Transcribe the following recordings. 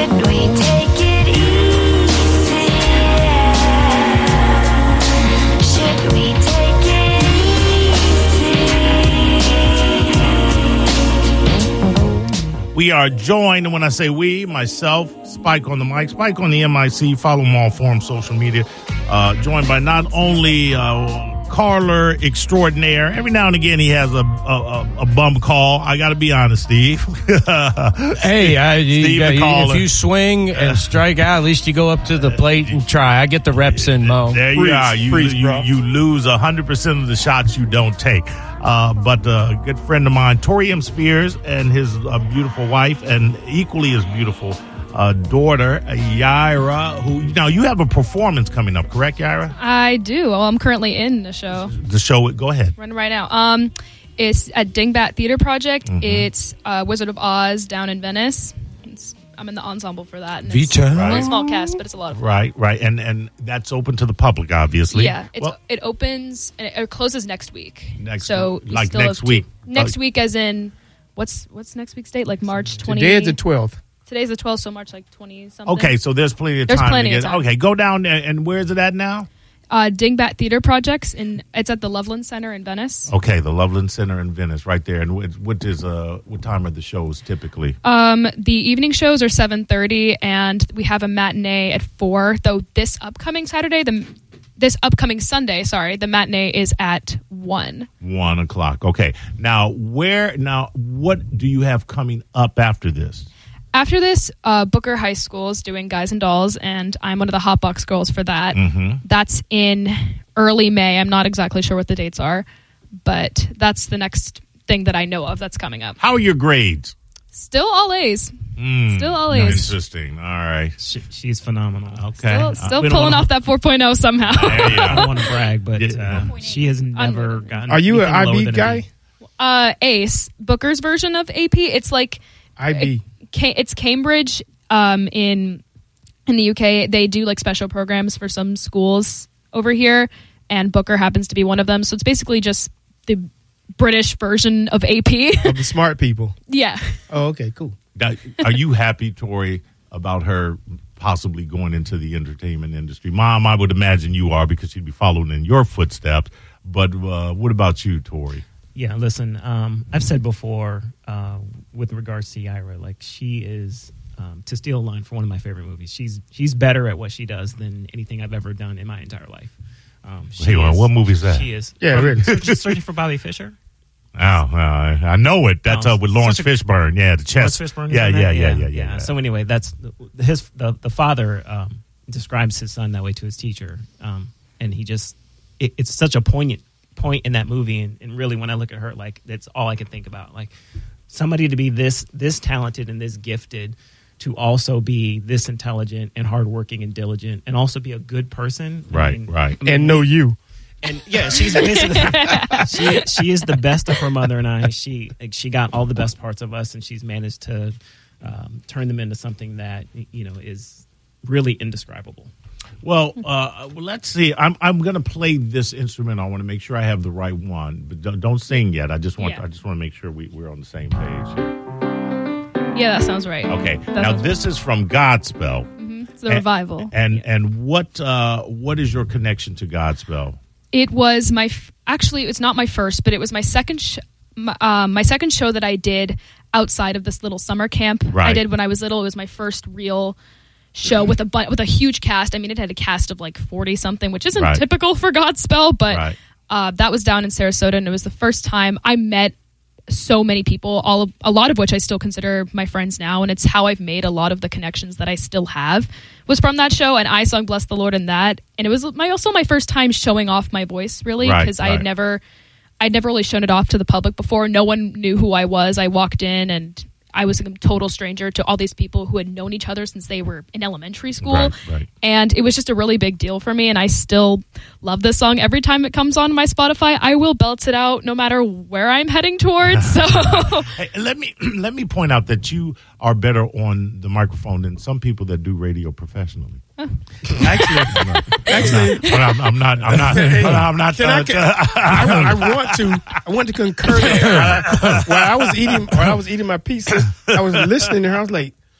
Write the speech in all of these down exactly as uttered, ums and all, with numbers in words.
Should we take it easy? Should we take it easy? We are joined, and when I say we, myself, Spike on the mic, Spike on the M I C, follow them all forums, social media, uh, joined by not only uh, caller extraordinaire. Every now and again, he has a a, a bum call. I got to be honest, Steve. Hey, I, you, Steve you, the if you swing and strike out, at least you go up to the plate and try. I get the reps in, Mo. There you Freeze, are. You, freeze, you, bro. you lose one hundred percent of the shots you don't take. Uh, but a good friend of mine, Tori M. Spears, and his uh, beautiful wife, and equally as beautiful uh, daughter, Yaira, who, now you have a performance coming up, correct, Yaira? I do. Well, I'm currently in the show. The show, go ahead. Running right now. Um, it's at Dingbat Theater Project. Mhm. It's uh, Wizard of Oz down in Venice. It's, I'm in the ensemble for that. And it's Vita. a really Right. small cast, but it's a lot of fun. Right, right. And and that's open to the public, obviously. Yeah, it's, Well, it opens and it, it closes next week. Next so week. you Like still next have two- week. Next Uh, week, as in what's what's next week's date? Like March twentieth. Today is the twelfth. Today's the twelfth, so March like twenty something. okay, so there's plenty of There's time plenty to of get. time. Okay, go down there. And where is it at now? Uh, Dingbat Theater Projects, and it's at the Loveland Center in Venice. Okay, the Loveland Center in Venice, right there. And what, what is uh what time are the shows typically? Um, the evening shows are seven thirty, and we have a matinee at four. Though this upcoming Saturday, the this upcoming Sunday, sorry, the matinee is at one. One o'clock. Okay. Now, where? Now, what do you have coming up after this? After this, uh, Booker High School is doing Guys and Dolls, and I'm one of the Hotbox girls for that. Mhm. That's in early May. I'm not exactly sure what the dates are, but that's the next thing that I know of that's coming up. How are your grades? Still all A's. Mm, Still all A's. Interesting. All right. She, she's phenomenal. Okay. Still, Uh, still we don't pulling wanna- off that four point oh somehow. there you I go. don't want to brag, but Yeah. uh, she has never gotten. Are you an anything I lower B than a guy? B. Uh, Ace, Booker's version of A P. It's like I B. Ca- it's Cambridge um, in in the U K. They do like special programs for some schools over here, and Booker happens to be one of them. So it's basically just the British version of A P. Of the smart people. Yeah. Oh, okay, cool. Now, are you happy, Tori, about her possibly going into the entertainment industry? Mom, I would imagine you are, because she'd be following in your footsteps. But uh, what about you, Tori? Yeah, listen, um, I've said before uh, with regards to Yaira, like she is, um, to steal a line from one of my favorite movies, she's she's better at what she does than anything I've ever done in my entire life. Um, she Hang on, is- what movie is that? She is. Yeah, um, really. Searching, Searching for Bobby Fischer. Oh, uh, I know it. That's Oh, uh, with Lawrence such a- Fishburne. Yeah, the chest. Lawrence Fishburne is Yeah, in yeah, that? yeah, yeah, yeah, yeah. So anyway, that's his the, the father um, describes his son that way to his teacher, um, and he just it, it's such a poignant point in that movie, and, and really when I look at her, like that's all I can think about, like somebody to be this this talented and this gifted, to also be this intelligent and hardworking and diligent, and also be a good person. I Right, mean- right. I mean, And know you. and yeah, she's basically she she is the best of her mother and I. She like, she got all the best parts of us, and she's managed to um, turn them into something that you know is really indescribable. Well, uh, well, let's see. I'm I'm going to play this instrument. I want to make sure I have the right one, but don't, don't sing yet. I just want Yeah. I just want to make sure we, we're on the same page. Yeah, that sounds right. Okay. That Now sounds this is from Godspell. right. It's the And- revival. And and what uh, what is your connection to Godspell? It was my f- actually it's not my first, but it was my second sh- my, um, my second show that I did outside of this little summer camp Right. I did when I was little. It was my first real show with a bu- with a huge cast. I mean, it had a cast of like forty something, which isn't Right. typical for Godspell, but Right. uh, that was down in Sarasota, and it was the first time I met so many people, all of, a lot of which I still consider my friends now, and it's how I've made a lot of the connections that I still have was from that show. And I sung "Bless the Lord" in that, and it was my also my first time showing off my voice, really, Right, because I right. had never I'd never really shown it off to the public before. No one knew who I was. I walked in and I was a total stranger to all these people who had known each other since they were in elementary school. Right, right. And it was just a really big deal for me. And I still love this song. Every time it comes on my Spotify, I will belt it out no matter where I'm heading towards. So Hey, let me let me point out that you are better on the microphone than some people that do radio professionally. Actually, actually, But I'm, I'm not. I'm not. but I'm not. Can I, uh, can, I, I want to. I want to concur there. While I was eating, while I was eating my pizza, I was listening to her. I was like,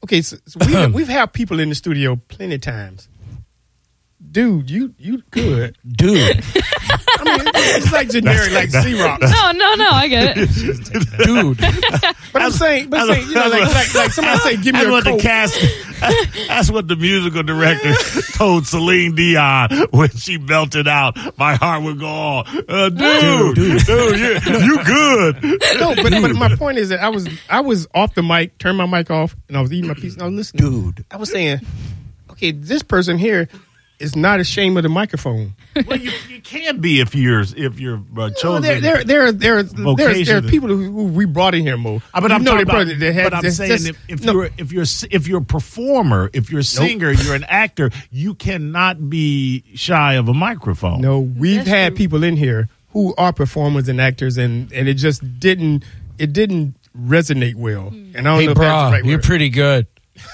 okay, so, so we, we've had people in the studio plenty of times. Dude, you you good. Dude. I mean, it's like generic, like C-Rock. No, no, no. I get it. Dude. But I'm saying, but I'm saying, you know, like, like, like somebody say, give me That's a what Coke. the cast. That's what the musical director told Celine Dion when she belted out. My heart would go on. Uh, dude, dude, dude, you, you good? No, but, but my point is that I was I was off the mic, turned my mic off, and I was eating my piece, and I was listening. Dude. I was saying, okay, this person here is not ashamed of the microphone. Well, you, you can be if you're if you're uh, No, chosen. there, there, there, there, there, vocation. there are people who, who we brought in here, Mo. Uh, But You I'm know talking they about. brought- they had- but I'm just- saying just- if, if no. you're if you're if you're a performer, if you're a singer, you're an actor, you cannot be shy of a microphone. No, we've That's had true. people in here who are performers and actors, and, and it just didn't it didn't resonate well. And I don't Hey, know if that's the bro, right you're word. pretty good.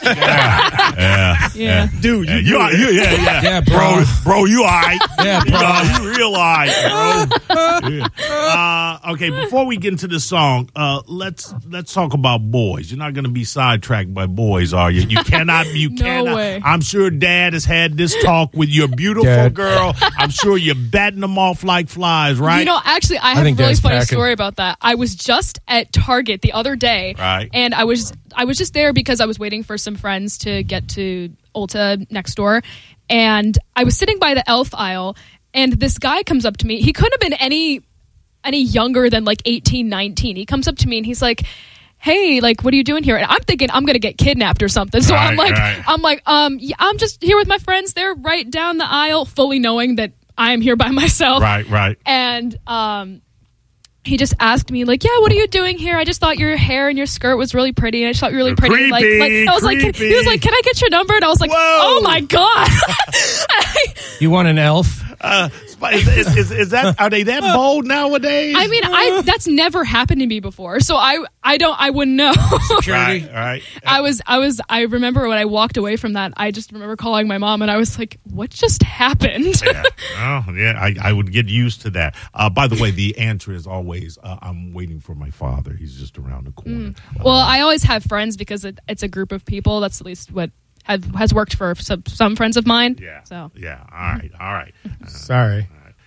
Yeah, Yeah. Dude, you, Yeah, you, are, you yeah, yeah, Yeah, bro, bro. bro, you all right? Yeah, You, bro. uh, you real all right, bro. Yeah. Uh, okay, before we get into the song, uh, let's let's talk about boys. You're not going to be sidetracked by boys, are you? You cannot. You No cannot. way. I'm sure Dad has had this talk with your beautiful Dad. girl. I'm sure you're batting them off like flies, right? You know, actually, I have a think really Dad's funny packing. story about that. I was just at Target the other day, Right. and I was I was just there because I was waiting for some friends to get to Ulta next door, and I was sitting by the Elf aisle, and this guy comes up to me. He couldn't have been any any younger than like eighteen, nineteen. He comes up to me and he's like, hey, like, what are you doing here? And I'm thinking I'm going to get kidnapped or something. So I'm Right, like, right. I'm like, um, yeah, I'm just here with my friends. They're right down the aisle, fully knowing that I am here by myself. right, right. And um, he just asked me, like, yeah, what are you doing here? I just thought your hair and your skirt was really pretty, and I just thought you were really pretty. Like, Creepy, like I was like, can, he was like, can I get your number? And I was like, Whoa. oh my god. You want an elf? Uh, is, is, is, is that are they that bold nowadays? I mean, I that's never happened to me before, so I I don't I wouldn't know. right, right. I was I was I remember when I walked away from that, I just remember calling my mom, and I was like, what just happened? Yeah. Oh, yeah, I, I would get used to that. Uh, by the way, the answer is always, uh, I'm waiting for my father. He's just around the corner. Well, I always have friends because it, it's a group of people. That's at least what have, has worked for some, some friends of mine. Yeah. So Yeah. All right. All right. Sorry.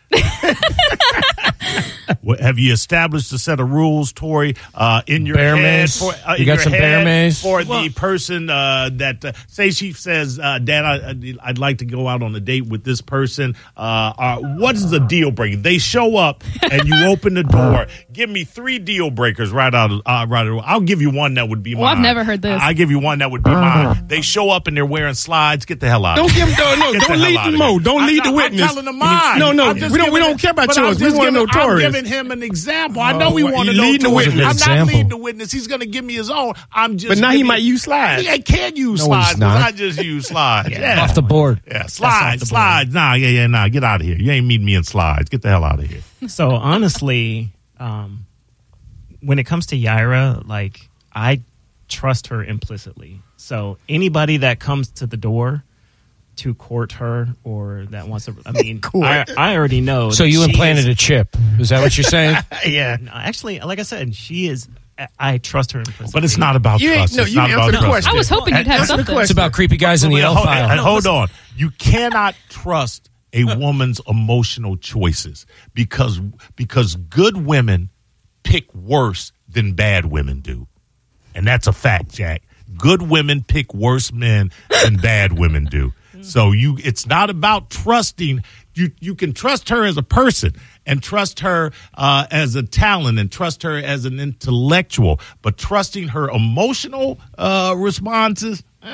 What, have you established a set of rules, Tori, uh, in your Bear head maze? for uh, You in got your some head bear maze? for the person uh, that uh, say she says, uh, "Dad, I, I'd like to go out on a date with this person." Uh, uh, what is the deal breaker? They show up and you open the door. Give me three deal breakers right out of uh, right. Out of, I'll give you one that would be Well, mine. I've never heard this. I give you one that would be mine. They show up and they're wearing slides. Get the hell out! Don't of here. give them, no, Get don't the hell lead out the of Mo. here. Don't I'm lead not- the I'm witness. telling them mine. No, no, I'm just we don't- we giving don't care about but I'm yours. We just wanna know giving- I'm Tori's. giving him an example. I know Oh, we well, want to you know leading the Tori's. witness. I'm not Example. leading the witness. He's going to give me his own. I'm just. But now he giving- might use slides. Yeah, can use No, slides. he's but not. I just use slides. Yeah, Off the board. Yeah, off slides, the board. slides. Nah, yeah, yeah, nah. Get out of here. You ain't meeting me in slides. Get the hell out of here. So honestly, um, when it comes to Yaira, like I trust her implicitly. So anybody that comes to the door to court her or that wants to, I mean, I, I already know. So that you she implanted is- a chip. Is that what you're saying? Yeah, No, actually, like I said, she is. I trust her implicitly. but it's not about You ain't- trust. no, it's you not answer about the trust. question. I was hoping you'd have Answer the something. It's about creepy guys in the Wait, L hold, file. and hold on. You cannot trust a woman's emotional choices because because good women pick worse than bad women do. And that's a fact, Jack. Good women pick worse men than bad women do. So you it's not about trusting. You you can trust her as a person and trust her uh, as a talent and trust her as an intellectual, but trusting her emotional uh, responses, uh,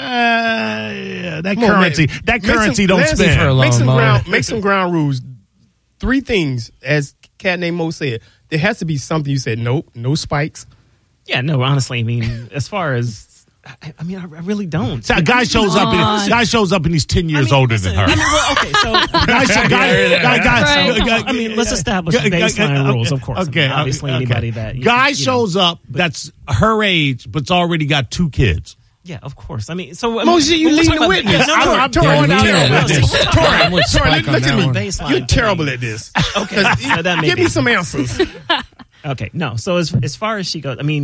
yeah, that Come on, currency, man. that Make currency some- don't let's- Leave her spend. alone. Make some Mo. ground. Make some ground rules. Three things, as Cat named Mo said. There has to be something you said. Nope, no spikes. Yeah, no, honestly, I mean, as far as, I, I mean, I, I really don't. So a guy shows up. on. And, guy shows up and he's ten years I mean, older listen, than her. I mean, well, okay, so Guy, show- guy, guy, guy, Right. guy- I mean, let's establish guy- guy- baseline okay, rules, of course. I mean, Okay, obviously, okay. anybody that you- guy you know. shows up that's her age but's already got two kids. Yeah, of course. I mean, so I Mo, mean, shit, you we're leading talking the about- witness. No, I'm- no, I'm no, throwing no, out no, there no, with see, this. we're talking Tori, about- I'm with Tori, Spike look on at that me. one. Baseline You're terrible thing. at this. Okay, so that may Give be. me some answers. Okay, no. So as as far as she goes, I mean,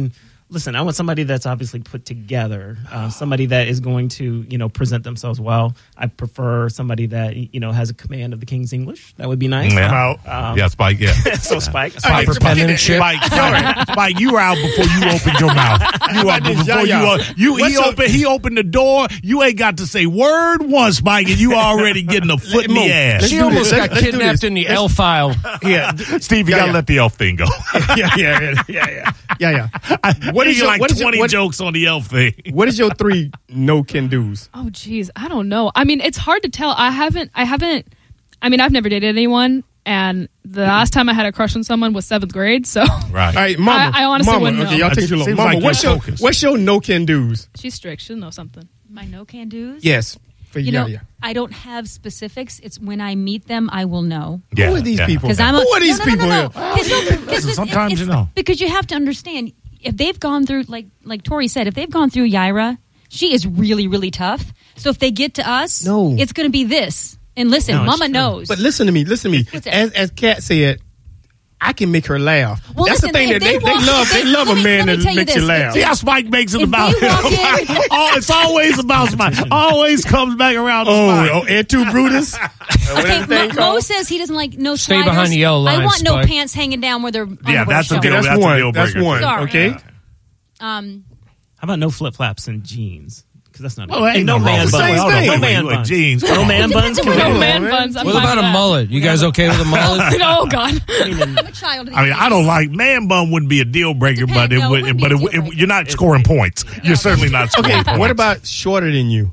listen, I want somebody that's obviously put together, uh, somebody that is going to, you know, present themselves well. I prefer somebody that, you know, has a command of the King's English. That would be nice. Yeah, Um, yeah Spike, yeah. so Spike, Spike, Proper penmanship. Spike, Spike, Spike, you were out before you opened your mouth. You were out this, before yeah, you, yeah. uh, you What's he your- opened he opened the door. You ain't got to say word once, Spike, and you already getting a foot in Mo, the ass. let's She do almost this. got Let's do kidnapped this. in the L file. Yeah, Steve, you Yeah, gotta yeah. let the elf thing go. yeah, yeah, yeah, yeah, yeah, yeah. What is you your like what is your- twenty what- jokes on the elf thing? What is your three no can do's? Oh geez, I don't know. I mean, it's hard to tell. I haven't. I haven't. I mean, I've never dated anyone, and the last time I had a crush on someone was seventh grade. So Right. All right, Mama. I- I honestly Mama, wouldn't okay, know. y'all take too long. Seems Mama, like what's you're your focused. what's your no can do's? she's strict. She'll know something. My no can do's. Yes, for You yeah, know, yeah. I don't have specifics. It's when I meet them, I will know. Yeah, Who are these yeah. people? Because I'm a, Who are these no, no, people no, no, here? no. 'Cause no, 'cause it's- Sometimes it's- you know. because you have to understand if they've gone through like like Tori said, if they've gone through Yaira, she is really really tough. So if they get to us, No. it's going to be this. And listen, No, it's Mama true. knows. But listen to me, listen to me. What's that? As as Kat said, I can make her laugh. Well, That's listen, the thing if that they, they they walk- love. if They they- love a let me- man let me that tell you makes you this. laugh. See how Spike makes it If about they walk him. in- oh, it's always about Spike. Always comes back around to Oh, Spike. oh, and two Brutus. What is Okay, the thing Mo, Mo called? says he doesn't like no Stay sliders. behind the yellow line, I want no Spike. pants hanging down where their Yeah, underwear that's a showing. deal. That's That's a one. deal That's breaker. one. Sorry. Okay. Um, How about no flip flops and jeans? Because that's not. Oh, ain't and no, no wrong man with buns. that. Same Hold on, thing. wait, No wait, man wait, buns. jeans. No man buns. Can we No do man that? buns. I'm What fine about a with that. mullet? You guys okay with a mullet? Oh God. I'm a child. Of the I mean, I don't like man bun wouldn't be a deal breaker, but it no, it would. wouldn't But be a it, deal it, breaker. you're not scoring points. You're certainly not scoring Okay. points. What about shorter than you?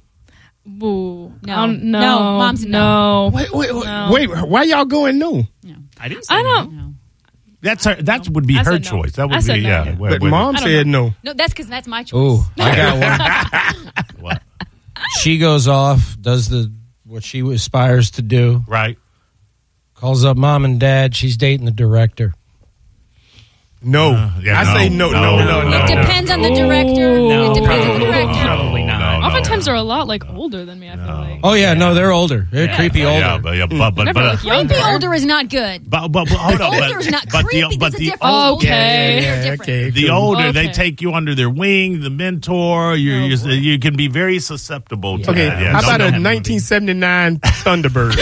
Boo. No. Um, no. No, Mom's no. Wait, wait, wait, No. wait. Why y'all going no? I didn't say I no. don't. No. That's her. That would be I her said no. choice. That I would said be no. yeah. Yeah. Wait, But wait. Mom I don't said no. No, that's because that's my choice. Ooh, I got one. What? She goes off, does the what she aspires to do, Right. calls up mom and dad. She's dating the director. No. Uh, yeah, I no, say no, no, no, no, no. no. It depends on the director. No, it depends on probably, the director. probably not. No, no. Oftentimes they're a lot like older than me. I feel like. Oh yeah, no, they're older. They're creepy older. Yeah, but yeah, but but Never but, like uh, young. Creepy older is not good. but, but, but hold on. Older is not but creepy. the but There's a the difference. old, Okay. They're Yeah, different. okay. the cool. older they Okay. take you under their wing, the mentor. You Oh, you boy. you can be very susceptible to Okay, that. Yeah, how don't- about a don't- nineteen seventy-nine Thunderbird?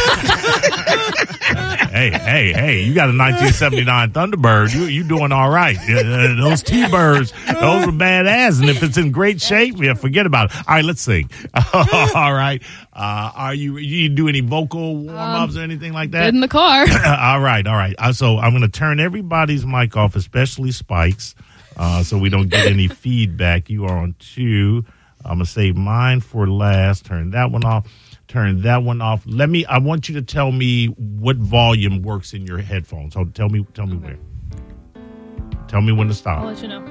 Hey, hey, hey! You got a nineteen seventy-nine Thunderbird. You you doing all right? Uh, those T-birds, those are badass. And if it's in great shape, yeah, forget about it. All right, let's sing. All right. Uh, are you you do any vocal warm ups or anything like that? Good in the car. all right, all right. Uh, so I'm going to turn everybody's mic off, especially Spike's, uh, so we don't get any feedback. You are on two. I'm going to save mine for last. Turn that one off. Turn that one off. Let me. I want you to tell me what volume works in your headphones. So tell me. Tell me where. Tell me when to I'll stop. let you know.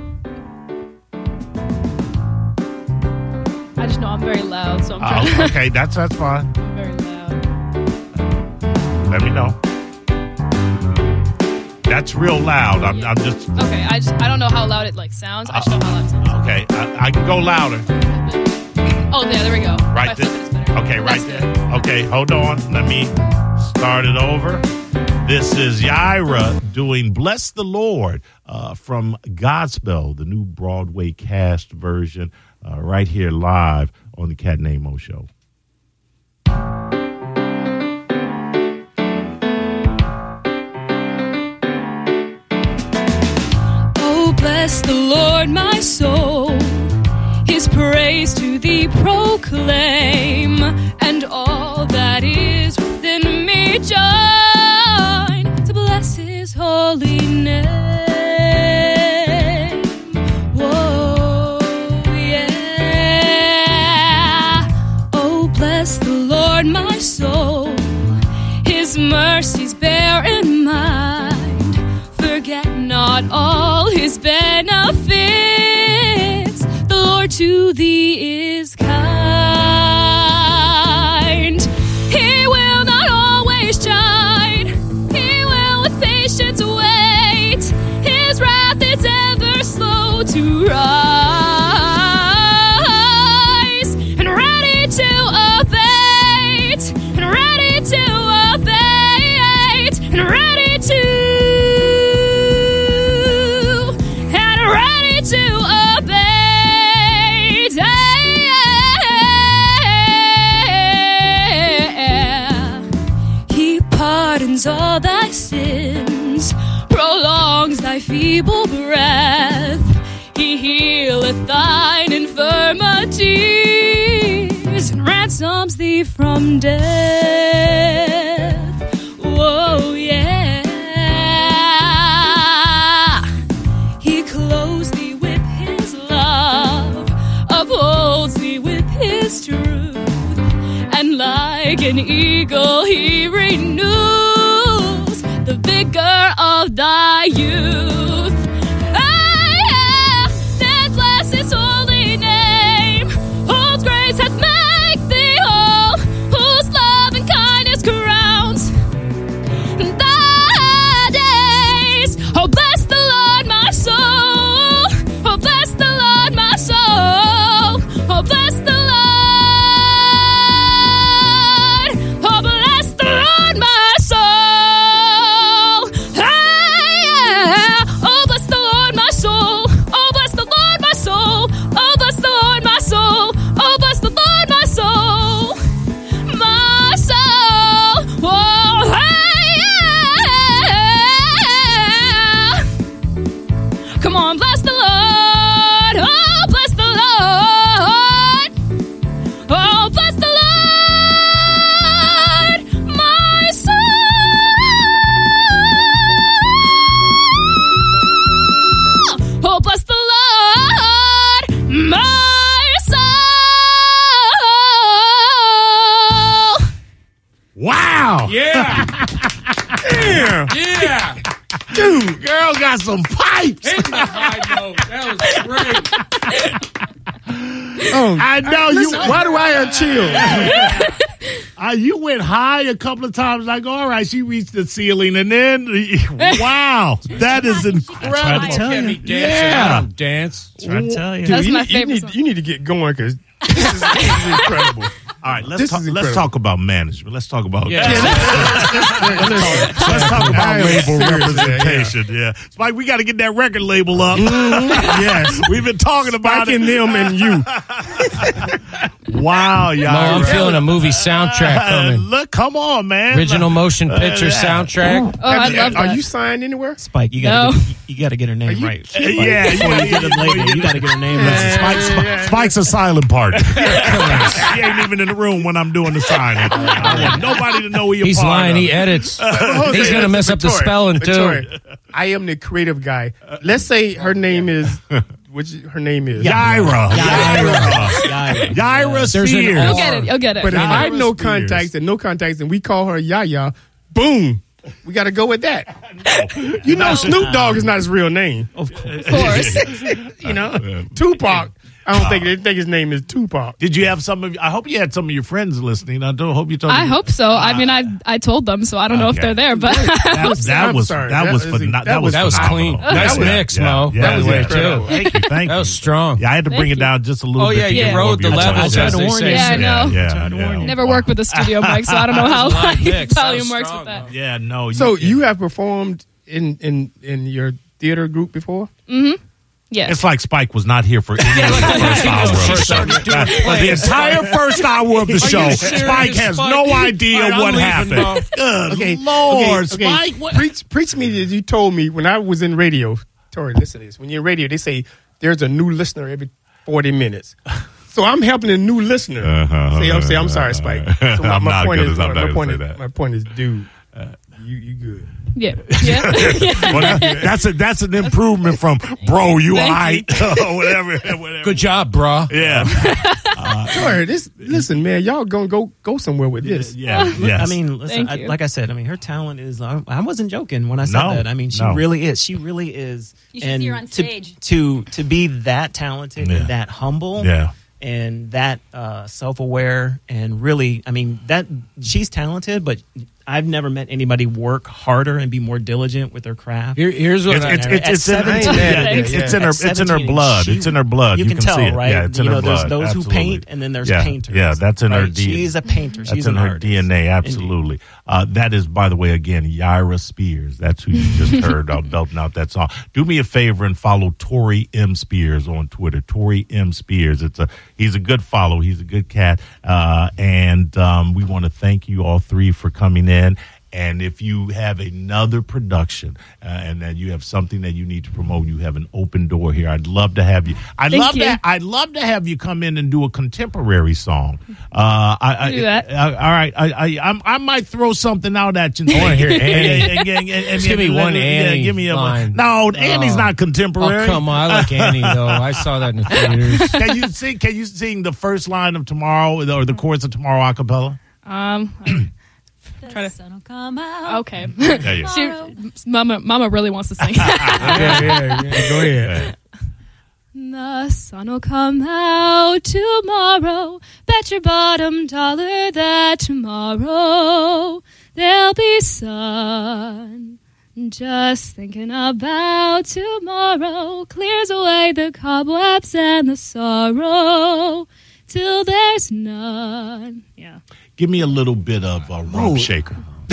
I just know I'm very loud, so I'm trying. Oh, okay, that's that's fine. I'm very loud. Let me know. That's real loud. I'm, I'm just Okay, I just I don't know how loud it like sounds. I just know how loud it sounds. okay. I, I can go louder. Oh yeah, there we go. Right My there. flip is better. Okay, right That's there. good. Okay, hold on. Let me start it over. This is Yaira doing Bless the Lord uh, from Godspell, the new Broadway cast version, uh, right here live on the Cat Named Mo Show. Oh, bless the Lord, my soul. His praise to thee proclaim, and all that is within me join to bless his holy name. Whoa, yeah. Oh, bless the Lord, my soul. His mercies bear in mind. Forget not all his benefits. The Lord to thee is kind. He will not always chide. He will with patience wait. His wrath is ever slow to rise, and ready to abate, and ready to abate, and ready to, and ready to redeems and ransoms thee from death. Whoa, yeah. He clothes thee with his love, upholds thee with his truth, and like an eagle he renews the vigor of thy youth. Ah, yeah. Then bless his holy name, whose grace hath made thee whole, whose love and kindness crowns thy days. Oh, bless the Lord, my soul. Oh, bless the Lord, my soul. Oh, bless the Lord. Oh, bless the Lord, my soul. Hey, yeah. Oh, bless the Lord, my soul. Oh, bless the Lord, my soul. Oh, bless the Lord, my soul. Oh, bless the Lord, my soul. My soul. Oh, hey, yeah. Come on, bless the Lord. Oh, bless the Lord. Oh, bless the Lord, my soul. Oh, bless the Lord, my soul. Wow. Yeah. Damn. Yeah. Dude, girl got some pipes. Hit the high note. That was great. Oh, I know you. listen, why do I have chills? Uh, you went high a couple of times. Like, all right, she reached the ceiling, and then, wow, that is incredible. Tried to tell Get me you. dancing. Yeah. I don't dance. Trying to tell you. Dude, That's you, my need, you, favorite need, song. you need to get going because this is, this is incredible. All right, let's This talk, is let's incredible. talk about management. Let's talk about Yeah. let's talk about I am label serious, representation. Yeah, Spike, we got to get that record label up. Yes. We've been talking about Spike and it. them and you. Wow, No, y'all. I'm feeling a movie soundtrack coming. Look, come on, man. Original motion picture yeah. soundtrack. Oh, I love Are that. you signed anywhere? Spike, you gotta No. get, you gotta get her name you right. kidding? Spike, Yeah, before yeah, you get yeah, a label, yeah. you gotta get her name Listen, right. Spike, Spike, Spike's a silent partner. He ain't even in the room when I'm doing the signing. I want nobody to know who you're He's part lying. of. He edits. Hold He's on, gonna mess up the Victoria, spelling too. Victoria, I am the creative guy. Let's say her name is, which her name is. Yaira. Yaira. Yaira. Yaira There's an Spears. You'll get it. You'll get it. But if Yaira I know Spears. contacts and no contacts and we call her Yaya, boom. We got to go with that. You know, Snoop Dogg is not his real name. Of course. Of course. You know, Tupac. I don't think they think his name is Tupac. Did you have some of? I hope you had some of your friends listening. I don't hope you told. I hope so. I mean, I I told them, so I don't know if Okay. they're there, but that, that I'm was sorry. that, That was is- phen- that, that was was- That was phenomenal. clean. Nice Yeah, mix, yeah, Mo. yeah, By the yeah, way, yeah. too. Thank you, thank That you. was strong. Yeah, I had to Thank bring it you. down just a little Oh bit. yeah, to you get Yeah. more rode the of your levels, voice. as they warn say. you. Yeah, I know. Yeah, Tried to yeah. warn you. never worked with a studio mic, so I don't know how That was a live mix. That volume was works strong, with that. Yeah, no. So you have performed in in in your theater group before? Yes. It's like Spike was not here for any of the first hour of the She show. started doing For the plays. entire first hour of the show, serious, Spike has Spike? no idea All right, I'm what leaving, happened. Mo. Good Okay, Lord, okay, okay. Spike. What? Preach, preach me that you told me when I was in radio. Tori, listen to this. When you're in radio, they say there's a new listener every forty minutes. So I'm helping a new listener. Uh-huh. Say, I'm, say, I'm sorry, Spike. So my, I'm my not point good is, as- I'm my, not gonna point say is, that. my point is, dude, you you good. yeah. Yeah. Well, that- that's a that's an improvement from bro. You Thank alright? Or whatever, whatever. Good job, bro. Yeah, Tori, this listen, man, y'all gonna go go somewhere with this. yeah, yes. I mean, listen, Thank I, you. like I said, I mean, her talent is. I, I wasn't joking when I said No, that. I mean, she no. really is. She really is. You should and see her on to, stage. To to be that talented Yeah. and that humble. yeah. And that uh, self-aware and really, I mean, that she's talented, but I've never met anybody work harder and be more diligent with their craft. Here, here's what It's, I, it's, it's, At it's, in, seventeen, it's, yeah, it's, yeah. it's in her At it's in her seventeen, blood. she- It's in her blood. You, You, can, tell, see it. right? Yeah, it's in you her know, blood. there's those Absolutely. who paint, and then there's yeah. painters. Yeah, that's in her right? D N A. She's a painter. That's She's in an her artist. D N A. Absolutely. Uh, that is, by the way, again, Yaira Spears. That's who you just heard uh, belting out that song. Do me a favor and follow Tori M Spears on Twitter. Tori M Spears. It's a he's a good follow. He's a good cat, uh, and um, we want to thank you all three for coming in. And if you have another production uh, and that you have something that you need to promote, you have an open door here. I'd love to have you. I'd Thank love you. to. I'd love to have you come in and do a contemporary song. Uh, I, I, Do that. I- all right. I, I I'm- I might throw something out at you. I wanna hear Annie. And- and- and- and- Just give me one yeah, Annie give me a line. No, Annie's Oh. not contemporary. Oh, come on. I like Annie, though. I saw that in the theaters. Can you sing? Can you sing the first line of Tomorrow or the chorus of Tomorrow a cappella? Um, Try to- The sun will come out. okay. Yeah, yeah. She, Mama, Mama really wants to sing. yeah, yeah, yeah. Go ahead. The sun will come out tomorrow. Bet your bottom dollar that tomorrow there'll be sun. Just thinking about tomorrow clears away the cobwebs and the sorrow till there's none. Yeah. Give me a little bit of a rump shaker.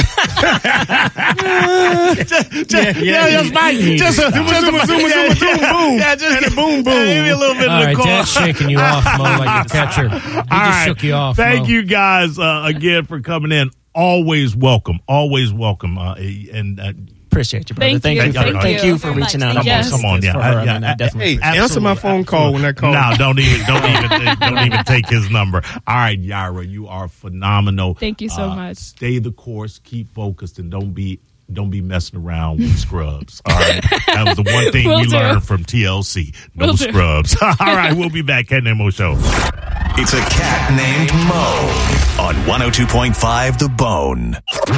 just, just, yeah, just, Mike, just, a, just, a, zoom, zoom, zoom, zoom, boom. Yeah, just And a boom, boom. Yeah, give me a little bit All of the right, call. Dad's shaking you off, Mo, like a catcher. He just All right. shook you off, Thank Mo. you guys uh, again for coming in. Always welcome. Always welcome. Uh, and uh, Appreciate you, brother. Thank Thank you. you. For, Thank thank you. you for Very reaching much. out. Thank come you. on, come on, yeah, For I- her, I yeah, mean, I I- definitely Hey, appreciate answer my Absolutely, phone call when that call. No, don't even, don't even, don't even take his number. All right, Yaira, you are phenomenal. Thank you so Uh, much. Stay the course, keep focused, and don't be, don't be messing around with scrubs. All right, that was the one thing Will we do. learned from T L C. No Will do. scrubs. All right, we'll be back. Cat Named Mo Show. It's a cat named Mo on one oh two point five The Bone.